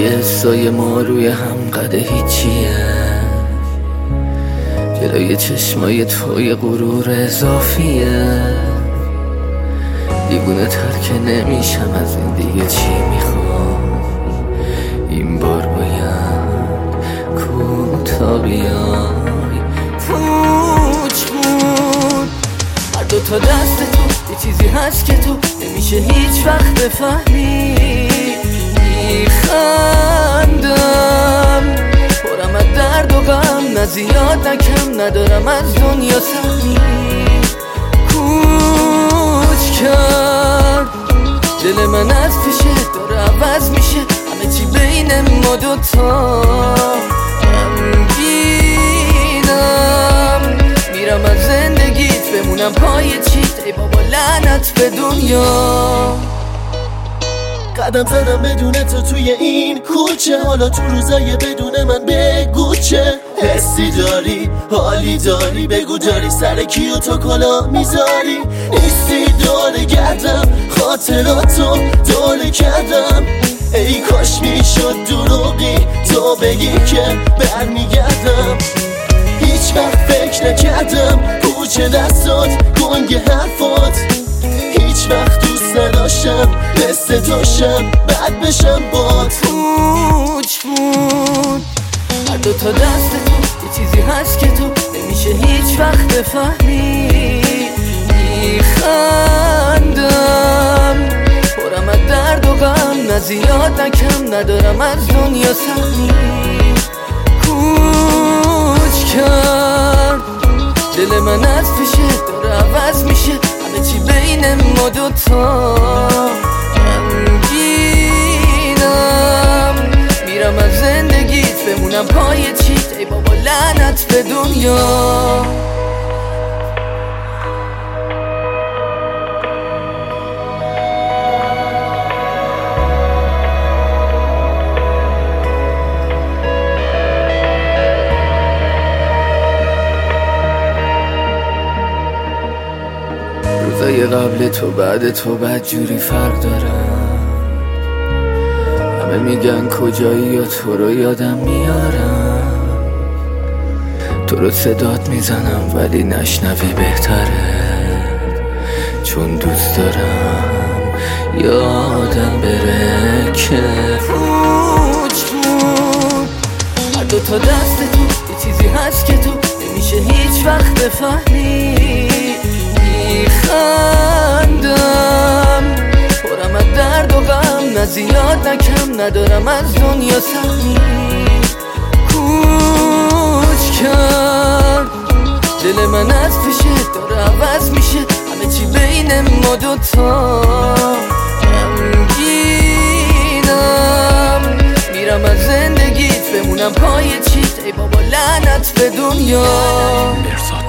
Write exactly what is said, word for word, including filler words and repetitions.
دیگه حسای ما روی هم قده هیچیه، جلوی چشمای توی غرور اضافیه. دیوونه تر که نمیشم از این دیگه، چی میخوام این بار باید کوتا بیای. پوچ بود هر دو تا دست تو، یه چیزی هست که تو نمیشه هیچ وقت بفهمی. میخندم پرم از درد و غم، نه زیاد نه کم، ندارم از دنیا سهمی. کوچ کرد دل من از پیشه، داره عوض میشه همه چی بین ما دوتا. غمگینم میرم از زندگیت، بمونم پای چیت، ای بابا لعنت به دنیا. قدم زدم بدون تو توی این کوچه، حالا تو روزای بدون من بگو چه حسی داری، حالی داری، بگو داری سر کیو تو کلا میذاری. نیستی دوره گردم خاطراتو دوره کردم، ای کاش میشد دروغی تو بگی که برمیگردم. هیچ وقت فکر نکردم کوچه دستات گنگ حرفات، هیچ وقت دوست نداشتم مثل توشم بد بشم بات. پوچ بود هر دو تا دست تو، یه چیزی هست که تو نمیشه هیچ وقت بفهمی. میخندم پرم از درد و غم، نه زیاد نه کم، ندارم از دنیا سهمی. کوچ کرد دل من از پیشه، داره عوض میشه همه چی بین ما دوتا. غمگینم میرم از زندگیت، بمونم پای چیت، ای بابا لعنت به دنیا. روزای قبل تو بعد تو بدجوری فرق دارم، همه میگن کجایی یا تو رو یادم میارم. تو رو صدات میزنم ولی نشنوی بهتره، چون دوست دارم یادم بره که پوچ بود هر دو تا دست تو، یه چیزی هست که تو نمیشه هیچ وقت بفهمی. میخندم پرم از درد و غم، نه زیاد نه کم، ندارم از دنیا سهمی. کوچ کرد دل من از پیشه، داره عوض میشه همه چی بین ما دوتا. غمگینم میرم از زندگیت، بمونم پای چیت، ای بابا لعنت به دنیا.